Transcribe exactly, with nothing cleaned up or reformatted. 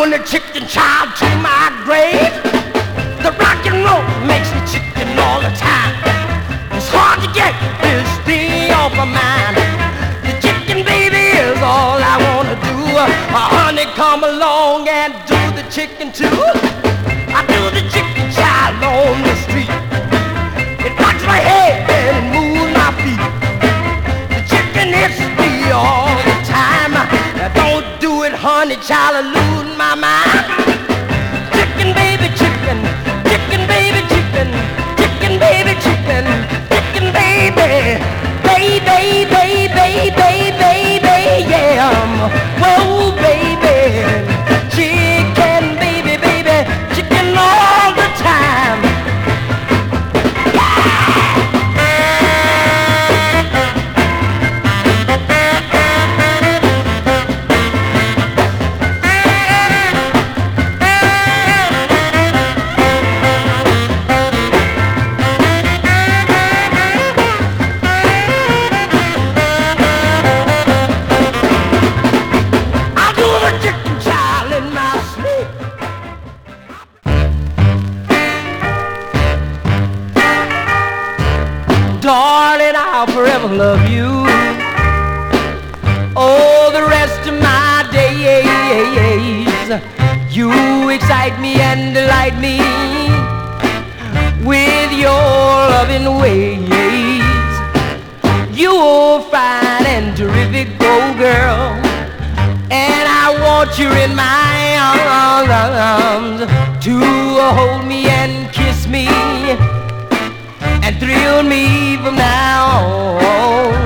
the chicken child to my grave. The rock and roll makes me chicken all the time. It's hard to get this thing off my mind. The chicken baby is all I wanna do. Uh, honey, come along and do the chicken too. I do the chicken child on the street. It rocks my head and it moves my feet. The chicken hits me all the time. Now don't do it, honey, child, I lose my mind. Chicken baby chicken, chicken baby chicken, chicken baby chicken, chicken baby, baby, baby, baby, baby, yeah. Whoa, baby, chicken baby, baby, chicken all the time. Darling, I'll forever love you. Oh, the rest of my days. You excite me and delight me with your loving ways. You're fine and terrific, oh girl, and I want you in my arms to hold me and kiss me and thrill me from now on.